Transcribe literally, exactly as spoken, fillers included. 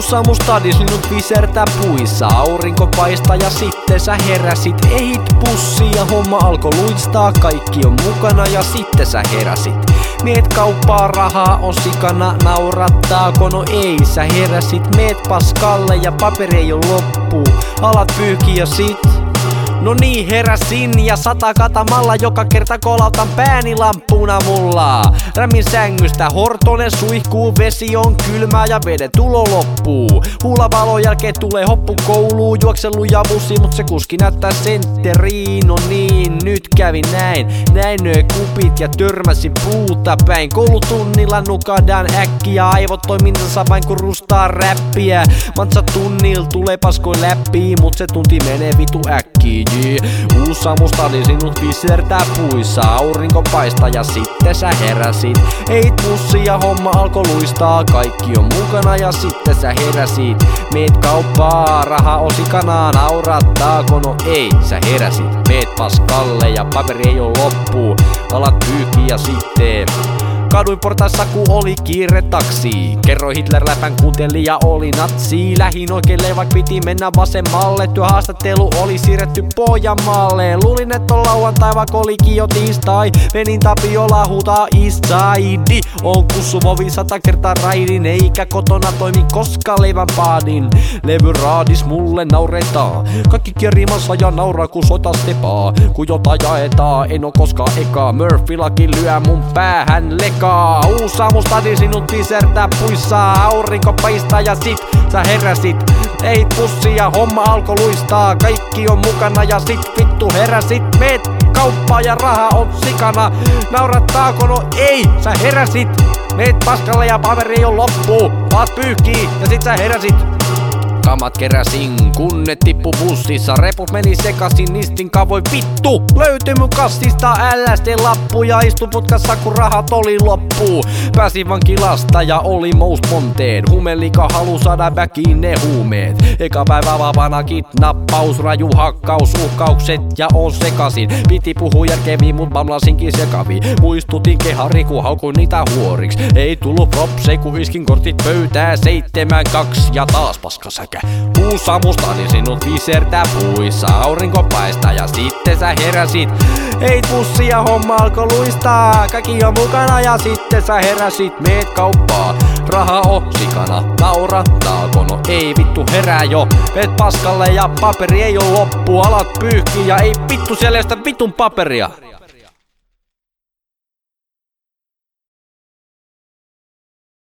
Samustadis linnut visertää puissa, aurinko paistaa ja sitten sä heräsit. Ehit pussi ja homma alkoi luistaa, kaikki on mukana ja sitten sä heräsit. Meet kauppaa, rahaa on sikana, naurattaako? No ei, sä heräsit. Meet paskalle ja paperi ei oo loppu, alat pyyhki ja sit no niin, heräsin ja sata katamalla, joka kerta kolautan pääni lampuna mulla. Rämin sängystä hortonen suihkuu, vesi on kylmää ja veden tulo loppuu. Huulavalon jälkeen tulee hoppu kouluun, juokselu ja bussi, mut se kuski näyttää sentteriin. No niin, nyt kävi näin, näin nöö kupit ja törmäsin puuta päin. Koulutunnilla nukadaan äkkiä, aivot toiminnassa vain kun rustaa räppiä. Mantsa tunnil tulee paskoin läpi, mut se tunti menee vitu äkkiä. Uus Samustadis sinut visertää puissa, aurinko paistaa ja sitten sä heräsit. Eit pussi ja homma alkoi luistaa, kaikki on mukana ja sitten sä heräsit. Meet kauppaa, raha on sikana, naurattaako? No ei, sä heräsit. Meet paskalle ja paperi ei oo loppu, alat pyyhki ja sitten kaduin portaissa ku oli kiire taksi. Kerroi Hitler läpän kuunteli ja oli natsi. Lähin oikeelle vaik piti mennä vasemmalle. Työhaastattelu oli siirretty Pohjanmaalle. Luulin et on lauantai vaik olikin jo tiistai. Menin Tapiola huutaa Eastside. On kussuvovi sata kertaa raidin, eikä kotona toimi koska leivän paadin. Levy raadis mulle nauretaan, kaikki kierimassa ja nauraa ku sota stepaa. Ku jota jaetaan, en oo koskaan eka. Murphy-laki lyö mun päähän lekaa. Uus Samustadis sinut visertää puissa, aurinko paistaa ja sit sä heräsit. Ehit pussi ja homma alkoi luistaa, kaikki on mukana ja sit vittu heräsit. Meet kauppaa ja raha on sikana, naurattaako? No ei, sä heräsit. Meet paskalle ja paperi ei oo loppu, alat pyyhkii ja sit sä heräsit. Kamat keräsin, kun ne tippu bussissa. Reput meni sekasin, nistin voi vittu. Löytyi mun kassista L S D-lappu ja istu putkassa kun rahat oli loppu. Pääsin vankilasta ja oli most monteen. Humelika halu saada väkiin ne huumeet. Eka päivä vapaana kidnappaus, raju hakkaus, uhkaukset ja on sekasin. Piti puhua järkeviin, mut bamlasinkin sekaviin. Muistutin kehari ku haukuin niitä huoriks. Ei tullu propsei ku iskin kortit pöytää. Seitsemän kaksi ja taas paskasäkä. Uus Samustadis sinut visertää puissa, aurinko paistaa ja sitten sä heräsit. Eit pussi ja homma alkoi luistaa, kaikki on mukana ja sitten sä heräsit. Meet kauppaa, raha on sikana, naurattaako? No ei vittu herää jo. Meet paskalle ja paperi ei oo loppu, alat pyyhki ja ei vittu siellä sitä vitun paperia.